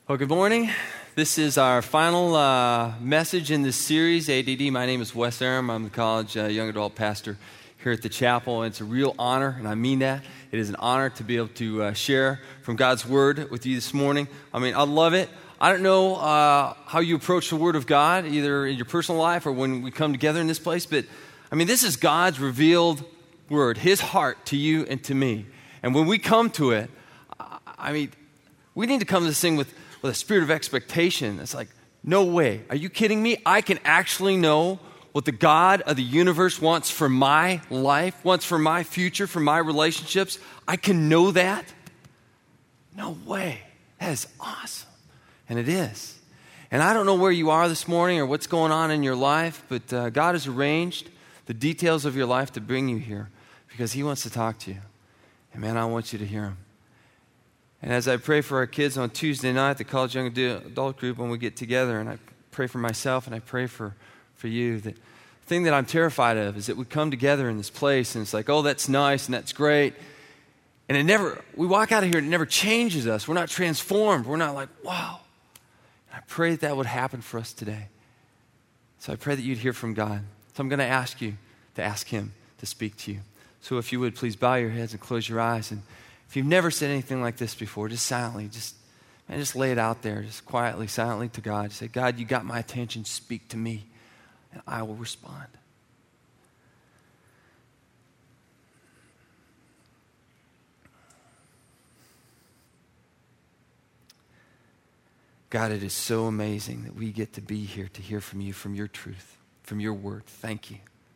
Well, good morning. This is our final message in this series, ADD. My name is Wes Aram. I'm the college young adult pastor here at the chapel. And it's a real honor, and I mean that. It is an honor to be able to share from God's Word with you this morning. I mean, I love it. I don't know how you approach the Word of God, either in your personal life or when we come together in this place, but I mean, this is God's revealed Word, His heart to you and to me. And when we come to it, I mean, we need to come to this thing with a spirit of expectation. It's like, no way. Are you kidding me? I can actually know what the God of the universe wants for my life, wants for my future, for my relationships. I can know that? No way. That is awesome. And it is. And I don't know where you are this morning or what's going on in your life, but God has arranged the details of your life to bring you here because He wants to talk to you. And man, I want you to hear Him. And as I pray for our kids on Tuesday night, the college young adult group, when we get together, and I pray for myself and I pray for you, the thing that I'm terrified of is that we come together in this place and it's like, oh, that's nice and that's great. And we walk out of here and it never changes us. We're not transformed. We're not like, wow. And I pray that would happen for us today. So I pray that you'd hear from God. So I'm going to ask you to ask Him to speak to you. So if you would, please bow your heads and close your eyes. And if you've never said anything like this before, just silently, just lay it out there, just quietly, silently to God. Say, God, you got my attention, speak to me, and I will respond. God, it is so amazing that we get to be here to hear from you, from your truth, from your word. Thank you.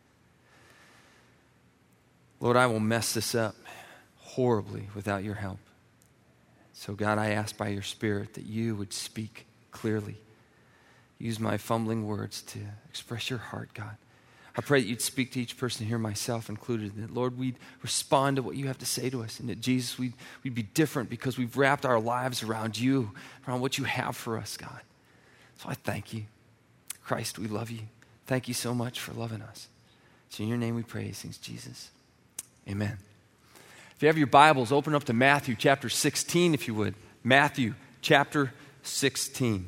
Lord, I will mess this up horribly without your help. So God, I ask by your Spirit that you would speak clearly. Use my fumbling words to express your heart, God. I pray that you'd speak to each person here, myself included, and that, Lord, we'd respond to what you have to say to us, and that, Jesus, we'd be different because we've wrapped our lives around you, around what you have for us, God. So I thank you. Christ, we love you. Thank you so much for loving us. It's in your name we pray these things, Jesus. Amen. If you have your Bibles, open up to Matthew chapter 16, if you would. Matthew chapter 16.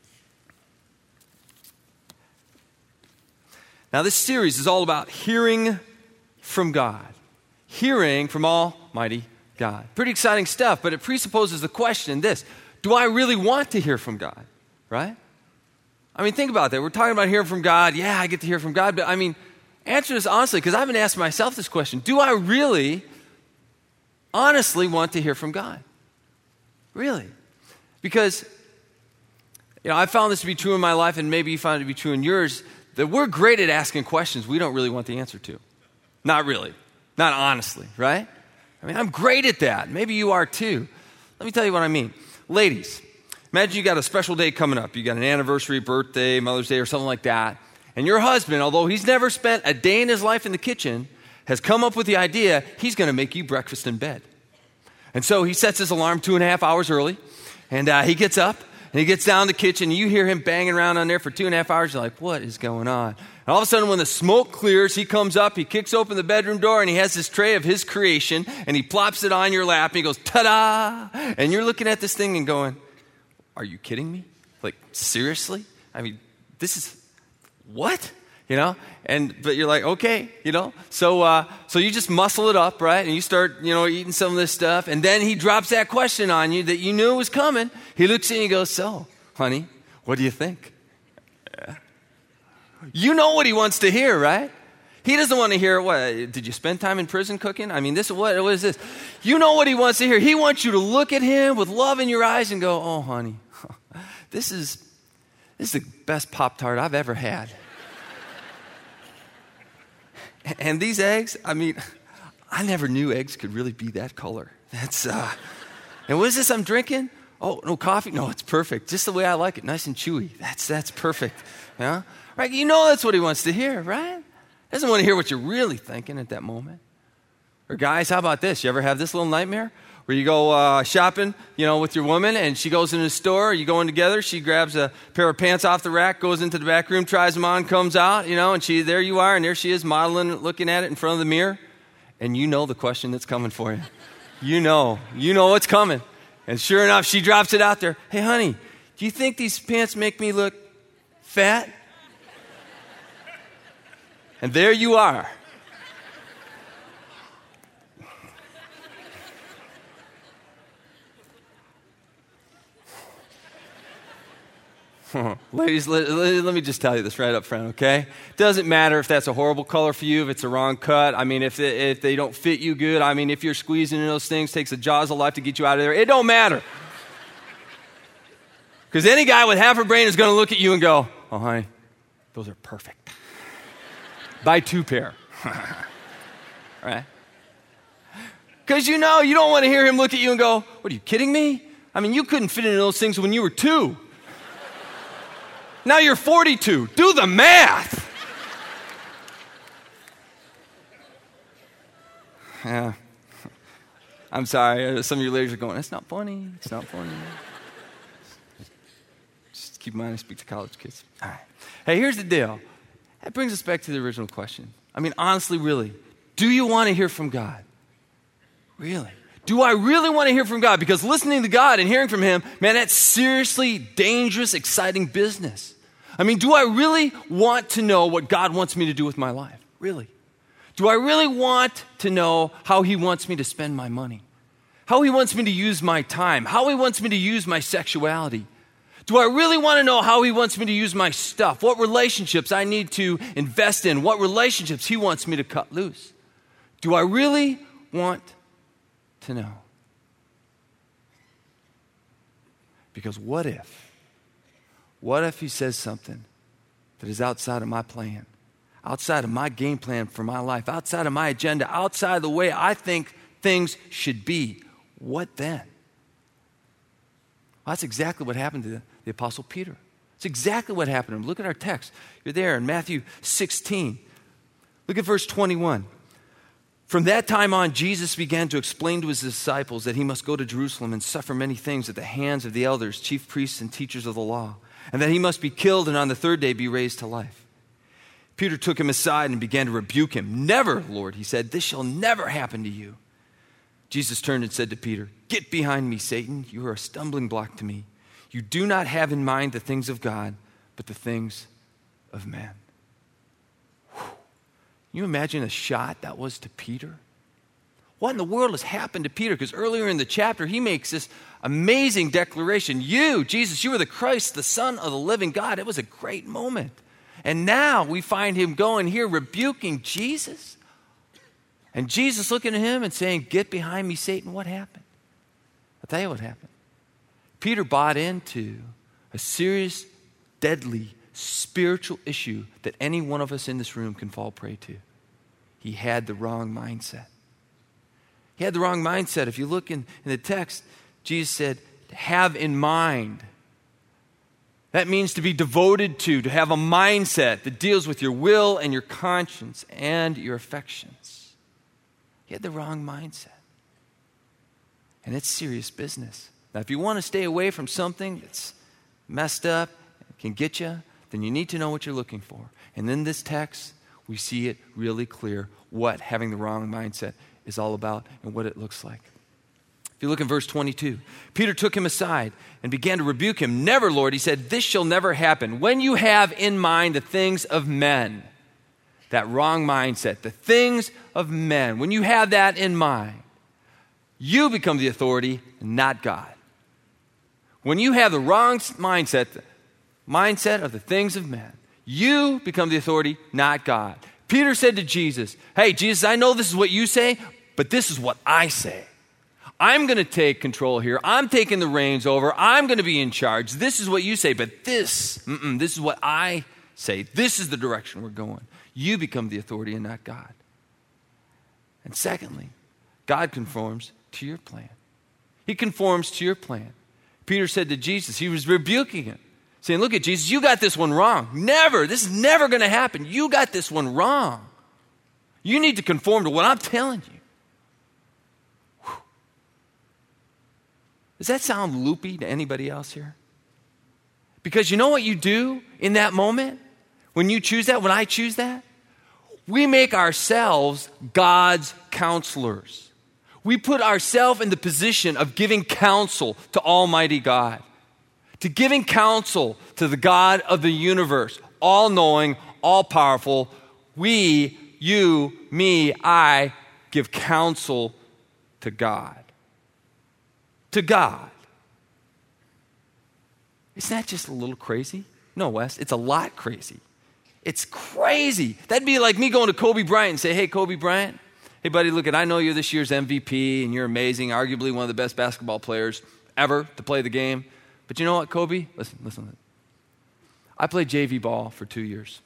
Now, this series is all about hearing from God. Hearing from Almighty God. Pretty exciting stuff, but it presupposes the question, this: do I really want to hear from God? Right? I mean, think about that. We're talking about hearing from God. Yeah, I get to hear from God, but I mean, answer this honestly, because I've been asking myself this question. Do I really honestly want to hear from God? Really? Because, I found this to be true in my life, and maybe you found it to be true in yours, that we're great at asking questions we don't really want the answer to. Not really. Not honestly, right? I mean, I'm great at that. Maybe you are too. Let me tell you what I mean. Ladies, imagine you got a special day coming up. You got an anniversary, birthday, Mother's Day, or something like that. And your husband, although he's never spent a day in his life in the kitchen, has come up with the idea he's going to make you breakfast in bed. And so he sets his alarm 2.5 hours early, and he gets up, and he gets down to the kitchen, and you hear him banging around on there for 2.5 hours. You're like, what is going on? And all of a sudden, when the smoke clears, he comes up, he kicks open the bedroom door, and he has this tray of his creation, and he plops it on your lap, and he goes, ta-da! And you're looking at this thing and going, are you kidding me? Like, seriously? I mean, this is, what? But you're like, okay, so you just muscle it up, right? And you start, eating some of this stuff. And then he drops that question on you that you knew was coming. He looks at you and he goes, so, honey, what do you think? Yeah. You know what he wants to hear, right? He doesn't want to hear, what, did you spend time in prison cooking? I mean, what is this? You know what he wants to hear. He wants you to look at him with love in your eyes and go, oh, honey, this is the best Pop-Tart I've ever had. And these eggs, I mean, I never knew eggs could really be that color. And what is this I'm drinking? Oh, no coffee? No, it's perfect. Just the way I like it, nice and chewy. That's perfect. Yeah? Right? That's what he wants to hear, right? He doesn't want to hear what you're really thinking at that moment. Or guys, how about this? You ever have this little nightmare? Where you go shopping, with your woman, and she goes in the store, you go in together, she grabs a pair of pants off the rack, goes into the back room, tries them on, comes out, and there you are, and there she is modeling, looking at it in front of the mirror, and you know the question that's coming for you. You know what's coming. And sure enough, she drops it out there. Hey, honey, Do you think these pants make me look fat? And there you are. Ladies, let me just tell you this right up front, okay? Doesn't matter if that's a horrible color for you, if it's a wrong cut. I mean, if they don't fit you good. I mean, if you're squeezing in those things, takes the jaws of life to get you out of there. It don't matter. Because any guy with half a brain is going to look at you and go, oh, honey, those are perfect. Buy 2 pair. Right? Because you know, you don't want to hear him look at you and go, what, are you kidding me? I mean, you couldn't fit into those things when you were 2. Now you're 42. Do the math. Yeah. I'm sorry. Some of you ladies are going, it's not funny. It's not funny. Just keep in mind I speak to college kids. All right. Hey, here's the deal. That brings us back to the original question. I mean, honestly, really, do you want to hear from God? Really? Do I really want to hear from God? Because listening to God and hearing from Him, man, that's seriously dangerous, exciting business. I mean, do I really want to know what God wants me to do with my life? Really? Do I really want to know how He wants me to spend my money? How He wants me to use my time? How He wants me to use my sexuality? Do I really want to know how He wants me to use my stuff? What relationships I need to invest in? What relationships He wants me to cut loose? Do I really want to know? Because what if He says something that is outside of my plan, outside of my game plan for my life, outside of my agenda, outside of the way I think things should be? What then? Well, that's exactly what happened to the Apostle Peter. It's exactly what happened to him. Look at our text. You're there in Matthew 16. Look at verse 21. From that time on, Jesus began to explain to His disciples that He must go to Jerusalem and suffer many things at the hands of the elders, chief priests, and teachers of the law, and that He must be killed and on the 3rd day be raised to life. Peter took Him aside and began to rebuke Him. Never, Lord, he said, this shall never happen to you. Jesus turned and said to Peter, get behind me, Satan. You are a stumbling block to me. You do not have in mind the things of God, but the things of man. Whew. Can you imagine a shot that was to Peter? What in the world has happened to Peter? Because earlier in the chapter, he makes this amazing declaration. You, Jesus, you are the Christ, the Son of the living God. It was a great moment. And now we find him going here rebuking Jesus. And Jesus looking at him and saying, get behind me, Satan. What happened? I'll tell you what happened. Peter bought into a serious, deadly, spiritual issue that any one of us in this room can fall prey to. He had the wrong mindset. He had the wrong mindset. If you look in the text, Jesus said, have in mind. That means to be devoted to have a mindset that deals with your will and your conscience and your affections. He had the wrong mindset. And it's serious business. Now, if you want to stay away from something that's messed up, can get you, then you need to know what you're looking for. And in this text, we see it really clear what having the wrong mindset is all about and what it looks like. If you look in verse 22, Peter took him aside and began to rebuke him. Never, Lord, he said, this shall never happen. When you have in mind the things of men, that wrong mindset, the things of men, when you have that in mind, you become the authority, not God. When you have the wrong mindset, the mindset of the things of men, you become the authority, not God. Peter said to Jesus, hey, Jesus, I know this is what you say, but this is what I say. I'm going to take control here. I'm taking the reins over. I'm going to be in charge. This is what you say, but this is what I say. This is the direction we're going. You become the authority and not God. And secondly, God conforms to your plan. He conforms to your plan. Peter said to Jesus, he was rebuking him, saying, look at Jesus, you got this one wrong. Never. This is never going to happen. You got this one wrong. You need to conform to what I'm telling you. Whew. Does that sound loopy to anybody else here? Because you know what you do in that moment? When you choose that, when I choose that? We make ourselves God's counselors. We put ourselves in the position of giving counsel to Almighty God. to giving counsel to the God of the universe, all-knowing, all-powerful. We, you, me, I give counsel to God. To God. Isn't that just a little crazy? No, Wes, it's a lot crazy. It's crazy. That'd be like me going to Kobe Bryant and say, hey, Kobe Bryant, hey, buddy, look, I know you're this year's MVP and you're amazing, arguably one of the best basketball players ever to play the game. But you know what, Kobe? Listen. I played JV ball for 2 years.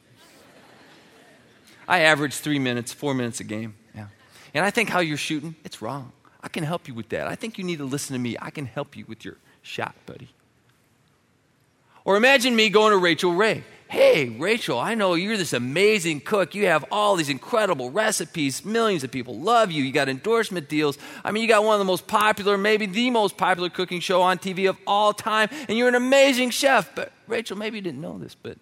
I averaged 4 minutes a game. Yeah. And I think how you're shooting, it's wrong. I can help you with that. I think you need to listen to me. I can help you with your shot, buddy. Or imagine me going to Rachel Ray. Hey, Rachel, I know you're this amazing cook. You have all these incredible recipes. Millions of people love you. You got endorsement deals. I mean, you got one of the most popular, maybe the most popular cooking show on TV of all time, and you're an amazing chef. But Rachel, maybe you didn't know this, but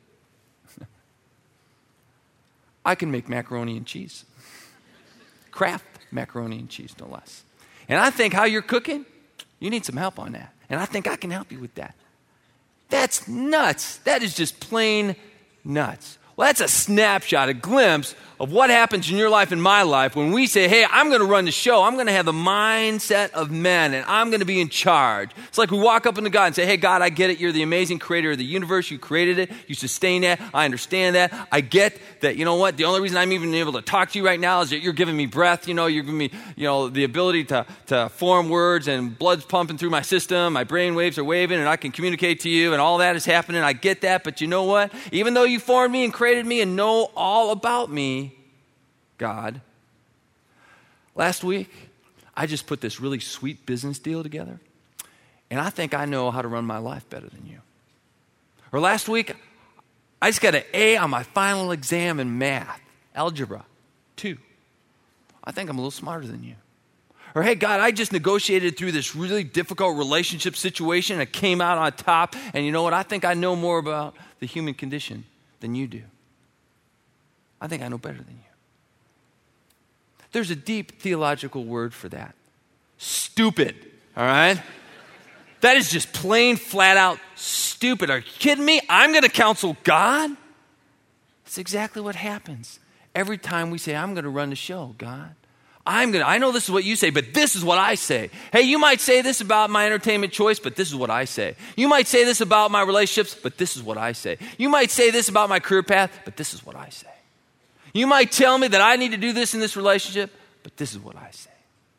I can make macaroni and cheese. Kraft macaroni and cheese, no less. And I think how you're cooking, you need some help on that. And I think I can help you with that. That's nuts. That is just plain nuts. Well, that's a snapshot, a glimpse of what happens in your life and my life when we say, hey, I'm going to run the show. I'm going to have the mindset of men, and I'm going to be in charge. It's like we walk up into God and say, hey, God, I get it. You're the amazing creator of the universe. You created it. You sustain that. I understand that. I get that, you know what? The only reason I'm even able to talk to you right now is that you're giving me breath. You know, you're giving me, the ability to form words, and blood's pumping through my system. My brain waves are waving, and I can communicate to you, and all that is happening. I get that. But you know what? Even though you formed me and created me and know all about me, God, last week, I just put this really sweet business deal together, and I think I know how to run my life better than you. Or last week, I just got an A on my final exam in math, algebra 2. I think I'm a little smarter than you. Or, hey, God, I just negotiated through this really difficult relationship situation, and I came out on top, and you know what? I think I know more about the human condition than you do. I think I know better than you. There's a deep theological word for that. Stupid, all right? That is just plain, flat out stupid. Are you kidding me? I'm going to counsel God? That's exactly what happens every time we say, I'm going to run the show, God. I know this is what you say, but this is what I say. Hey, you might say this about my entertainment choice, but this is what I say. You might say this about my relationships, but this is what I say. You might say this about my career path, but this is what I say. You might tell me that I need to do this in this relationship, but this is what I say.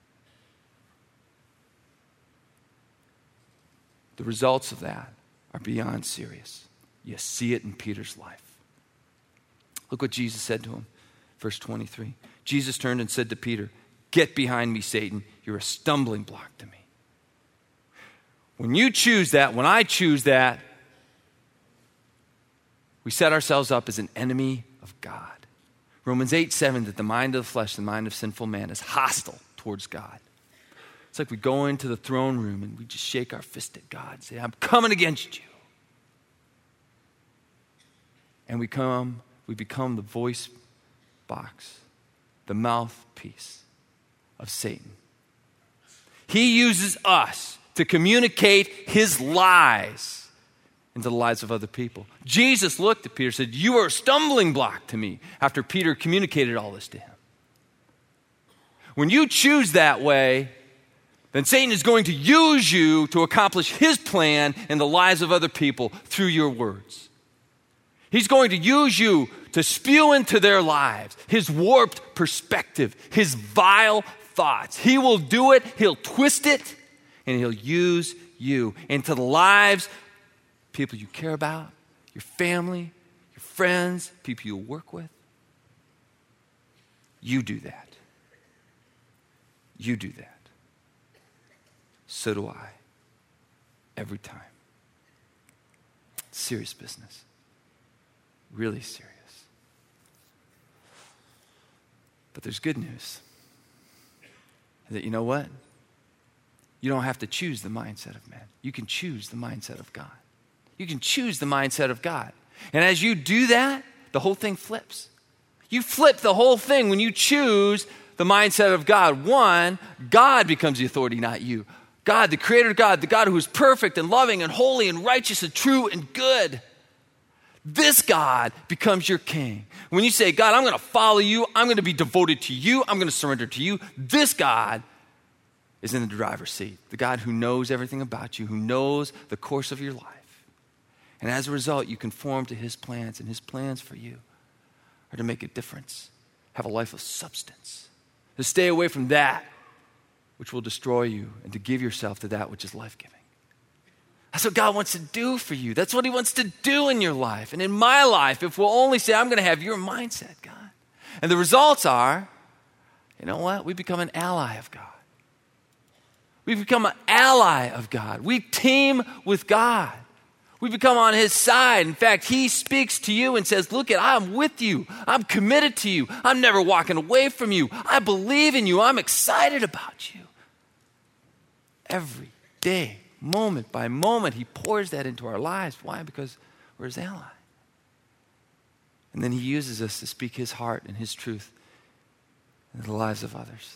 The results of that are beyond serious. You see it in Peter's life. Look what Jesus said to him, verse 23. Jesus turned and said to Peter, get behind me, Satan. You're a stumbling block to me. When you choose that, when I choose that, we set ourselves up as an enemy of God. Romans 8:7, that the mind of the flesh, the mind of sinful man, is hostile towards God. It's like we go into the throne room and we just shake our fist at God and say, I'm coming against you. And we become the voice box, the mouthpiece of Satan. He uses us to communicate his lies into the lives of other people. Jesus looked at Peter and said, you are a stumbling block to me, after Peter communicated all this to him. When you choose that way, then Satan is going to use you to accomplish his plan in the lives of other people through your words. He's going to use you to spew into their lives his warped perspective, his vile thoughts. He will do it, he'll twist it, and he'll use you into the lives of people you care about, your family, your friends, people you work with. You do that. You do that. So do I. Every time. Serious business. Really serious. But there's good news. That you know what? You don't have to choose the mindset of man. You can choose the mindset of God. You can choose the mindset of God. And as you do that, the whole thing flips. You flip the whole thing when you choose the mindset of God. One, God becomes the authority, not you. God, the creator God, the God who is perfect and loving and holy and righteous and true and good. This God becomes your king. When you say, God, I'm going to follow you, I'm going to be devoted to you, I'm going to surrender to you, this God is in the driver's seat. The God who knows everything about you, who knows the course of your life. And as a result, you conform to his plans, and his plans for you are to make a difference, have a life of substance, to stay away from that which will destroy you, and to give yourself to that which is life-giving. That's what God wants to do for you. That's what he wants to do in your life. And in my life, if we'll only say, I'm going to have your mindset, God. And the results are, you know what? We become an ally of God. We become an ally of God. We team with God. We become on his side. In fact, he speaks to you and says, look, I'm with you. I'm committed to you. I'm never walking away from you. I believe in you. I'm excited about you. Every day, moment by moment, he pours that into our lives. Why? Because we're his ally. And then he uses us to speak his heart and his truth into the lives of others.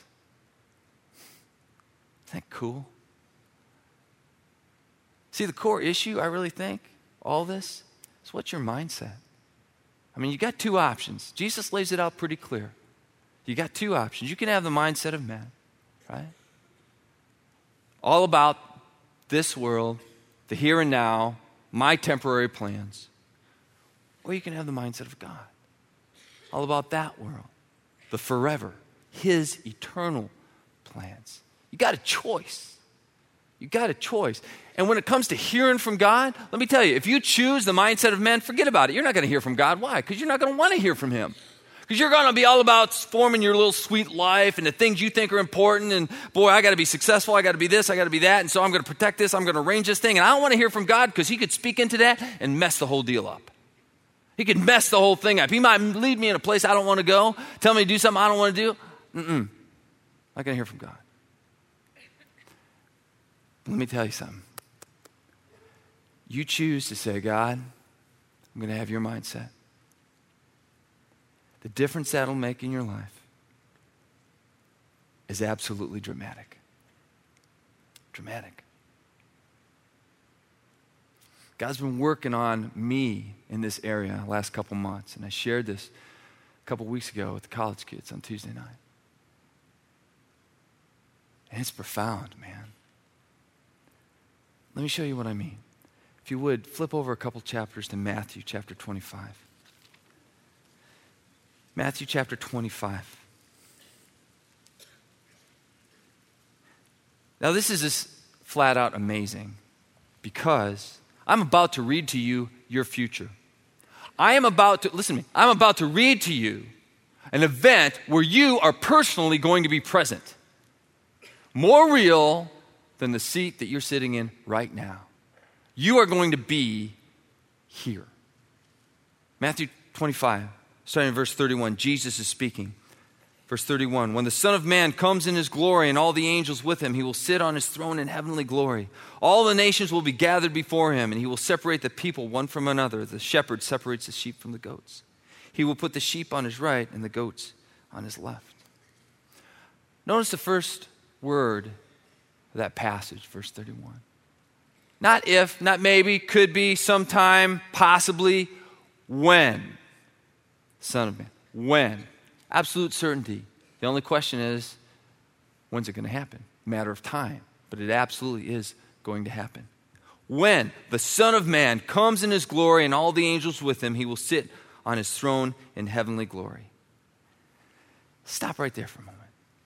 Isn't that cool? See, the core issue, I really think, all this, is what's your mindset? I mean, you got two options. Jesus lays it out pretty clear. You got two options. You can have the mindset of man, right? All about this world, the here and now, my temporary plans. Or you can have the mindset of God. All about that world, the forever, his eternal plans. You got a choice. You got a choice. And when it comes to hearing from God, let me tell you, if you choose the mindset of man, forget about it. You're not going to hear from God. Why? Because you're not going to want to hear from him. Because you're going to be all about forming your little sweet life and the things you think are important. And boy, I got to be successful. I got to be this. I got to be that. And so I'm going to protect this. I'm going to arrange this thing. And I don't want to hear from God because he could speak into that and mess the whole deal up. He could mess the whole thing up. He might lead me in a place I don't want to go, tell me to do something I don't want to do. Not going to hear from God. Let me tell you something. You choose to say, God, I'm going to have your mindset. The difference that'll make in your life is absolutely dramatic. Dramatic. God's been working on me in this area the last couple months, and I shared this a couple weeks ago with the college kids on Tuesday night. And it's profound, man. Let me show you what I mean. If you would, flip over a couple chapters to Matthew chapter 25. Matthew chapter 25. Now this is just flat out amazing because I'm about to read to you your future. I'm about to read to you an event where you are personally going to be present. More real than the seat that you're sitting in right now. You are going to be here. Matthew 25, starting in verse 31, Jesus is speaking. Verse 31, when the Son of Man comes in his glory and all the angels with him, he will sit on his throne in heavenly glory. All the nations will be gathered before him, and he will separate the people one from another. The shepherd separates the sheep from the goats. He will put the sheep on his right and the goats on his left. Notice the first word of that passage, verse 31. Not if, not maybe, could be, sometime, possibly, when. Son of Man. When. Absolute certainty. The only question is, when's it going to happen? Matter of time. But it absolutely is going to happen. When the Son of Man comes in his glory and all the angels with him, he will sit on his throne in heavenly glory. Stop right there for a moment.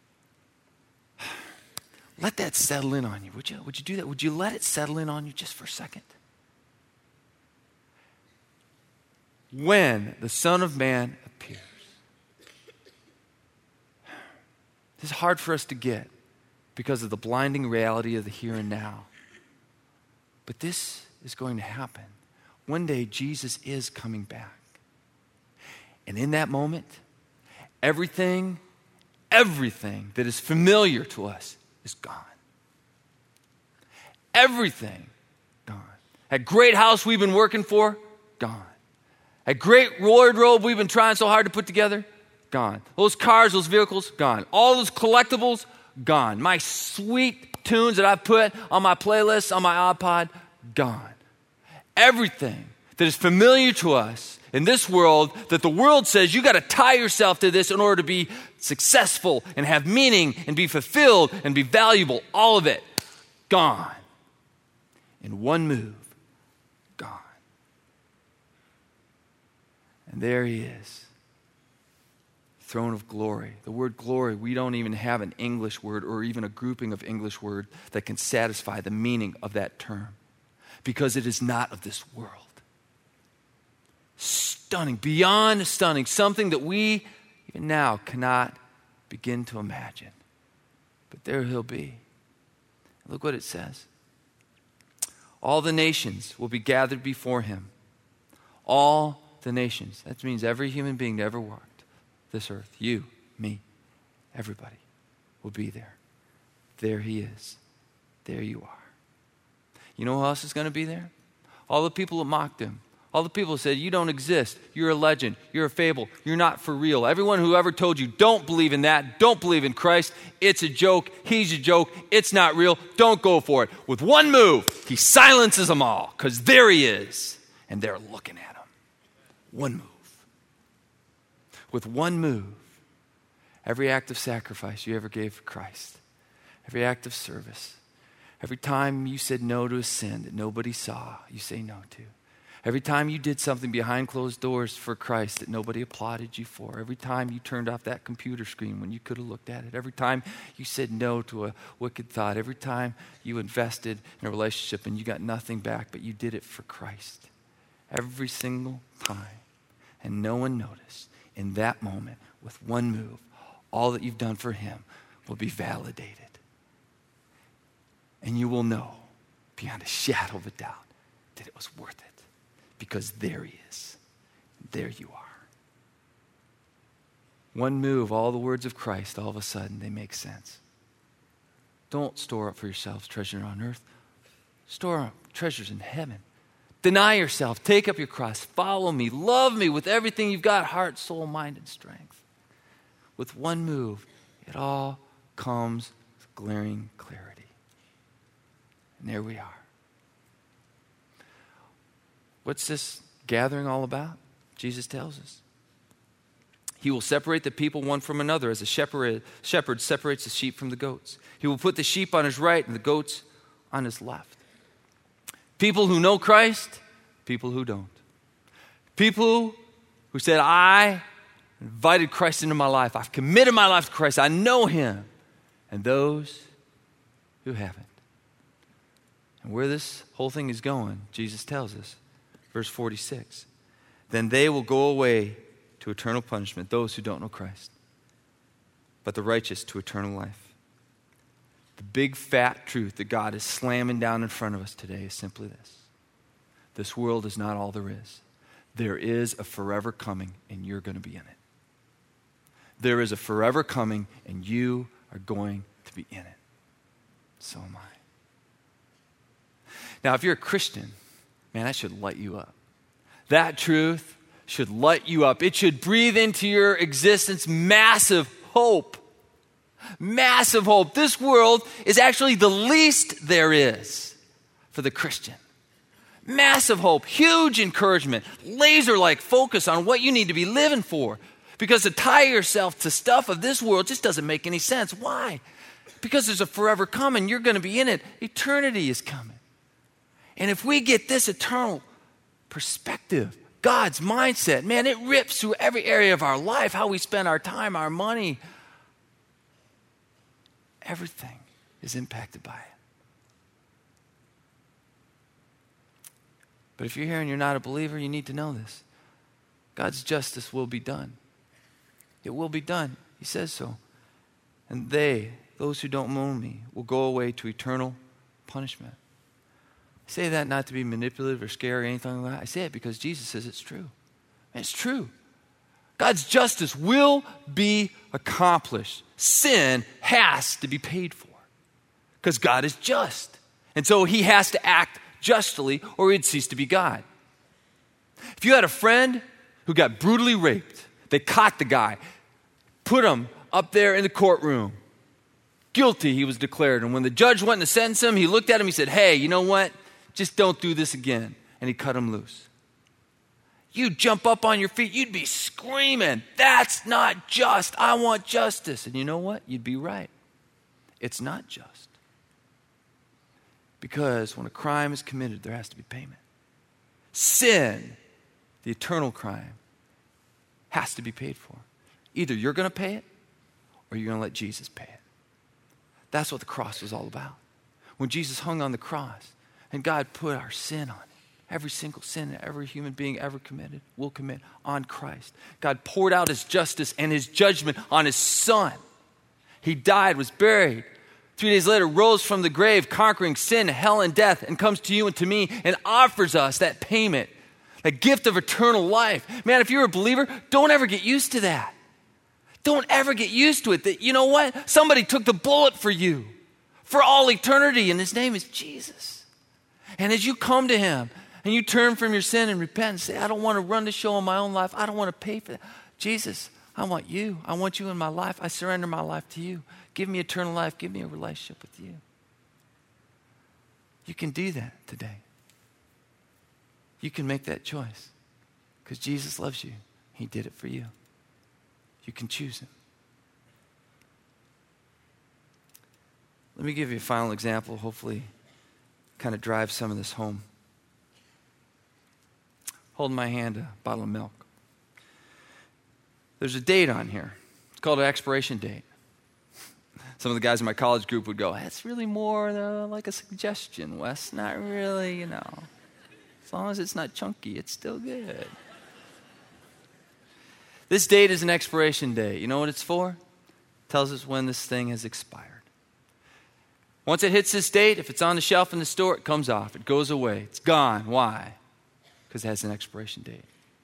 Let that settle in on you. Would you do that? Would you let it settle in on you just for a second? When the Son of Man appears. This is hard for us to get because of the blinding reality of the here and now. But this is going to happen. One day, Jesus is coming back. And in that moment, everything that is familiar to us is gone. Everything gone. That great house we've been working for, gone. That great wardrobe we've been trying so hard to put together, gone. Those cars, those vehicles, gone. All those collectibles, gone. My sweet tunes that I've put on my playlist, on my iPod, gone. Everything that is familiar to us in this world, that the world says you got to tie yourself to this in order to be successful and have meaning and be fulfilled and be valuable, all of it, gone. In one move, gone. And there he is. Throne of glory. The word glory, we don't even have an English word or even a grouping of English words that can satisfy the meaning of that term, because it is not of this world. Stunning, beyond stunning, something that we even now cannot begin to imagine. But there he'll be. Look what it says. All the nations will be gathered before him. All the nations. That means every human being that ever walked this earth. You, me, everybody will be there. There he is. There you are. You know who else is going to be there? All the people that mocked him. All the people who said, you don't exist. You're a legend. You're a fable. You're not for real. Everyone who ever told you, don't believe in that. Don't believe in Christ. It's a joke. He's a joke. It's not real. Don't go for it. With one move, he silences them all, because there he is. And they're looking at him. One move. With one move, every act of sacrifice you ever gave for Christ, every act of service, every time you said no to a sin that nobody saw, you say no to. Every time you did something behind closed doors for Christ that nobody applauded you for. Every time you turned off that computer screen when you could have looked at it. Every time you said no to a wicked thought. Every time you invested in a relationship and you got nothing back, but you did it for Christ. Every single time. And no one noticed. In that moment, with one move, all that you've done for him will be validated. And you will know, beyond a shadow of a doubt, that it was worth it. Because there he is. There you are. One move, all the words of Christ, all of a sudden, they make sense. Don't store up for yourselves treasure on earth. Store up treasures in heaven. Deny yourself. Take up your cross. Follow me. Love me with everything you've got, heart, soul, mind, and strength. With one move, it all comes with glaring clarity. And there we are. What's this gathering all about? Jesus tells us. He will separate the people one from another as a shepherd separates the sheep from the goats. He will put the sheep on his right and the goats on his left. People who know Christ, people who don't. People who said, I invited Christ into my life. I've committed my life to Christ. I know him. And those who haven't. And where this whole thing is going, Jesus tells us. Verse 46, then they will go away to eternal punishment, those who don't know Christ, but the righteous to eternal life. The big fat truth that God is slamming down in front of us today is simply this. This world is not all there is. There is a forever coming, and you're going to be in it. There is a forever coming, and you are going to be in it. So am I. Now, if you're a Christian, man, that should light you up. That truth should light you up. It should breathe into your existence massive hope. Massive hope. This world is actually the least there is for the Christian. Massive hope, huge encouragement, laser-like focus on what you need to be living for. Because to tie yourself to stuff of this world just doesn't make any sense. Why? Because there's a forever coming. You're going to be in it. Eternity is coming. And if we get this eternal perspective, God's mindset, man, it rips through every area of our life, how we spend our time, our money. Everything is impacted by it. But if you're here and you're not a believer, you need to know this. God's justice will be done. It will be done. He says so. And those who don't know me, will go away to eternal punishment. I say that not to be manipulative or scary or anything like that. I say it because Jesus says it's true. And it's true. God's justice will be accomplished. Sin has to be paid for because God is just. And so he has to act justly or he'd cease to be God. If you had a friend who got brutally raped, they caught the guy, put him up there in the courtroom, Guilty, he was declared. And when the judge went to sentence him, he looked at him, he said, hey, you know what? Just don't do this again. And he cut him loose. You'd jump up on your feet, you'd be screaming, that's not just, I want justice. And you know what? You'd be right. It's not just. Because when a crime is committed, there has to be payment. Sin, the eternal crime, has to be paid for. Either you're going to pay it or you're going to let Jesus pay it. That's what the cross was all about. When Jesus hung on the cross and God put our sin on it, every single sin that every human being ever committed will commit on Christ. God poured out his justice and his judgment on his son. He died, was buried. 3 days later, rose from the grave, conquering sin, hell, and death, and comes to you and to me and offers us that payment, that gift of eternal life. Man, if you're a believer, don't ever get used to that. Don't ever get used to it. That, you know what? Somebody took the bullet for you for all eternity, and his name is Jesus. And as you come to him and you turn from your sin and repent and say, I don't want to run the show in my own life. I don't want to pay for that. Jesus, I want you. I want you in my life. I surrender my life to you. Give me eternal life. Give me a relationship with you. You can do that today. You can make that choice because Jesus loves you. He did it for you. You can choose him. Let me give you a final example, hopefully kind of drive some of this home. Hold in my hand a bottle of milk. There's a date on here. It's called an expiration date. Some of the guys in my college group would go, that's really more like a suggestion, Wes. Not really, As long as it's not chunky, it's still good. This date is an expiration date. You know what it's for? It tells us when this thing has expired. Once it hits this date, if it's on the shelf in the store, it comes off. It goes away. It's gone. Why? Because it has an expiration date.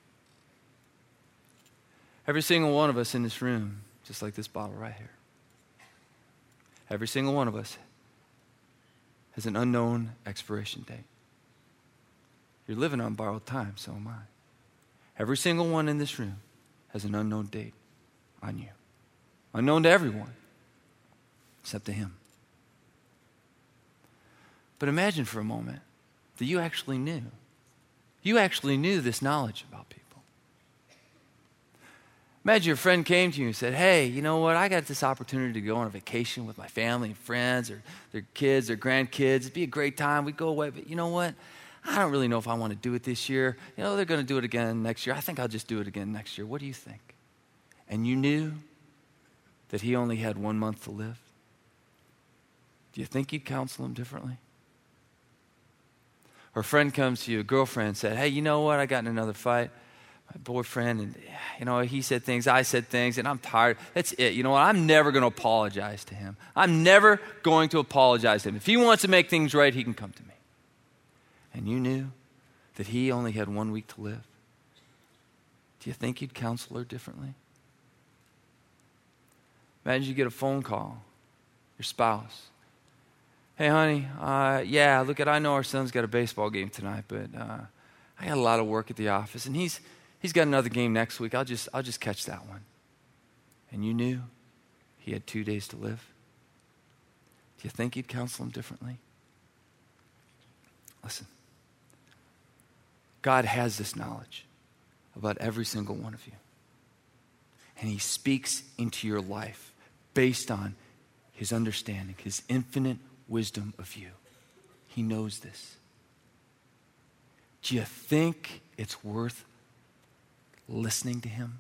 Every single one of us in this room, just like this bottle right here, every single one of us has an unknown expiration date. You're living on borrowed time, so am I. Every single one in this room has an unknown date on you. Unknown to everyone, except to him. But imagine for a moment that you actually knew. You actually knew this knowledge about people. Imagine your friend came to you and said, hey, you know what? I got this opportunity to go on a vacation with my family and friends or their kids or grandkids. It'd be a great time. We'd go away. But you know what? I don't really know if I want to do it this year. They're going to do it again next year. I think I'll just do it again next year. What do you think? And you knew that he only had 1 month to live. Do you think you'd counsel him differently? Or a friend comes to you, a girlfriend said, hey, you know what? I got in another fight. My boyfriend, and he said things, I said things, and I'm tired. That's it. You know what? I'm never going to apologize to him. I'm never going to apologize to him. If he wants to make things right, he can come to me. And you knew that he only had 1 week to live. Do you think you'd counsel her differently? Imagine you get a phone call, your spouse. Hey, honey, I know our son's got a baseball game tonight, but I got a lot of work at the office, and he's got another game next week. I'll just catch that one. And you knew he had 2 days to live. Do you think you'd counsel him differently? Listen, God has this knowledge about every single one of you. And he speaks into your life based on his understanding, his infinite wisdom of you. He knows this. Do you think it's worth listening to him?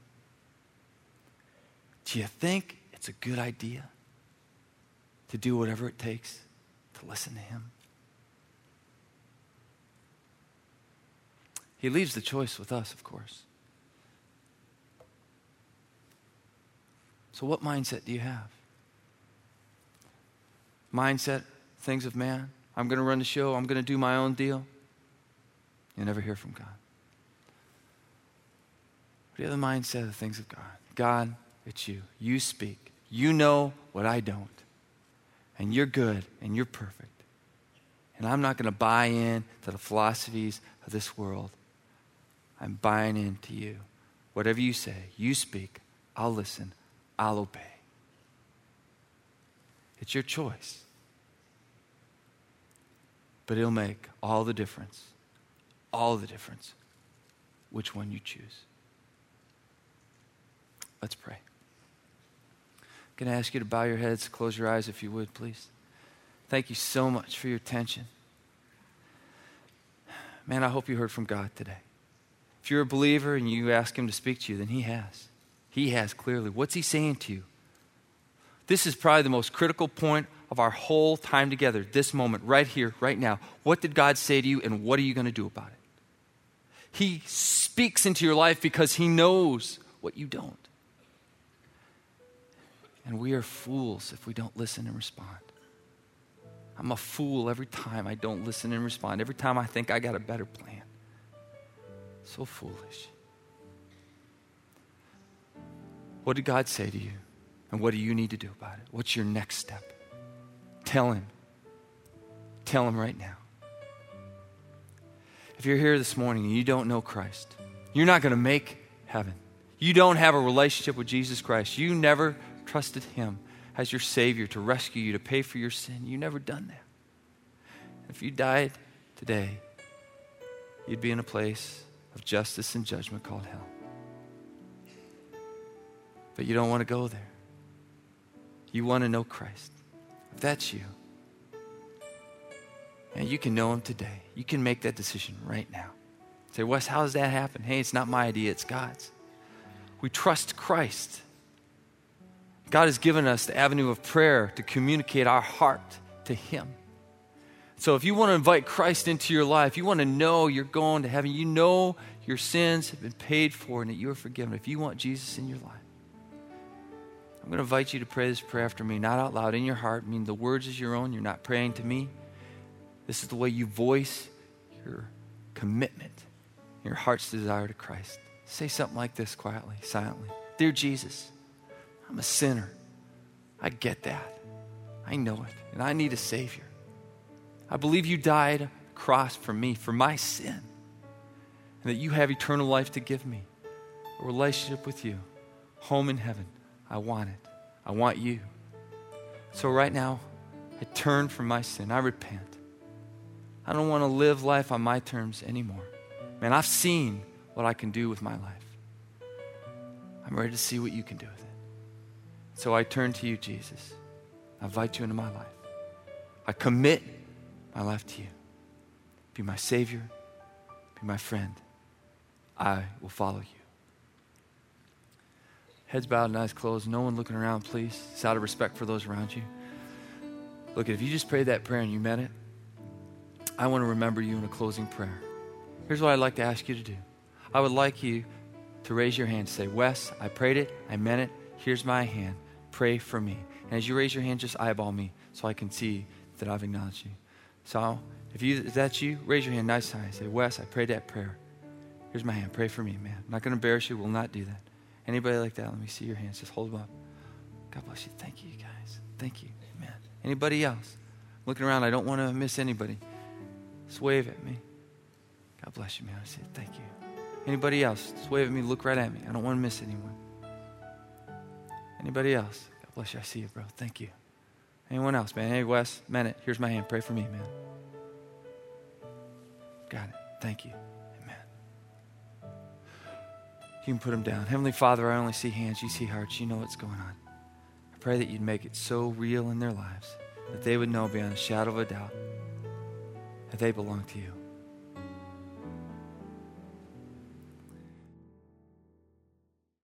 Do you think it's a good idea to do whatever it takes to listen to him? He leaves the choice with us, of course. So what mindset do you have? Mindset, things of man. I'm going to run the show. I'm going to do my own deal. You never hear from God. But you have the mindset of things of God. God, it's you. You speak. You know what I don't. And you're good and you're perfect. And I'm not going to buy in to the philosophies of this world. I'm buying into you. Whatever you say, you speak. I'll listen. I'll obey. It's your choice. But it'll make all the difference which one you choose. Let's pray. I'm going to ask you to bow your heads, close your eyes if you would, please. Thank you so much for your attention. Man, I hope you heard from God today. If you're a believer and you ask him to speak to you, then he has. He has clearly. What's he saying to you? This is probably the most critical point of our whole time together, this moment, right here, right now. What did God say to you, and what are you going to do about it? He speaks into your life because he knows what you don't. And we are fools if we don't listen and respond. I'm a fool every time I don't listen and respond. Every time I think I got a better plan. So foolish. What did God say to you? And what do you need to do about it? What's your next step? Tell him. Tell him right now. If you're here this morning and you don't know Christ, you're not going to make heaven. You don't have a relationship with Jesus Christ. You never trusted him as your Savior to rescue you, to pay for your sin. You've never done that. If you died today, you'd be in a place of justice and judgment called hell. But you don't want to go there. You want to know Christ. If that's you, and you can know him today. You can make that decision right now. Say, Wes, how does that happen? Hey, it's not my idea, it's God's. We trust Christ. God has given us the avenue of prayer to communicate our heart to him. So if you want to invite Christ into your life, you want to know you're going to heaven, you know your sins have been paid for and that you are forgiven. If you want Jesus in your life, I'm going to invite you to pray this prayer after me, not out loud, in your heart. I mean, the words is your own. You're not praying to me. This is the way you voice your commitment, your heart's desire to Christ. Say something like this quietly, silently. Dear Jesus, I'm a sinner. I get that. I know it. And I need a Savior. I believe you died on the cross for me, for my sin. And that you have eternal life to give me. A relationship with you. Home in heaven. I want it. I want you. So right now, I turn from my sin. I repent. I don't want to live life on my terms anymore. Man, I've seen what I can do with my life. I'm ready to see what you can do with it. So I turn to you, Jesus. I invite you into my life. I commit my life to you. Be my Savior. Be my friend. I will follow you. Heads bowed and eyes closed. No one looking around, please. It's out of respect for those around you. Look, if you just prayed that prayer and you meant it, I want to remember you in a closing prayer. Here's what I'd like to ask you to do. I would like you to raise your hand and say, Wes, I prayed it. I meant it. Here's my hand. Pray for me. And as you raise your hand, just eyeball me so I can see that I've acknowledged you. So if that's you, raise your hand nice high. Say, Wes, I prayed that prayer. Here's my hand. Pray for me, man. I'm not going to embarrass you. We'll not do that. Anybody like that? Let me see your hands. Just hold them up. God bless you. Thank you, guys. Thank you. Amen. Anybody else? Looking around, I don't want to miss anybody. Just wave at me. God bless you, man. I say thank you. Anybody else? Just wave at me. Look right at me. I don't want to miss anyone. Anybody else? God bless you. I see you, bro. Thank you. Anyone else, man? Hey, Wes, meant it. Here's my hand. Pray for me, man. Got it. Thank you. Amen. You can put them down. Heavenly Father, I only see hands. You see hearts. You know what's going on. I pray that you'd make it so real in their lives that they would know beyond a shadow of a doubt that they belong to you.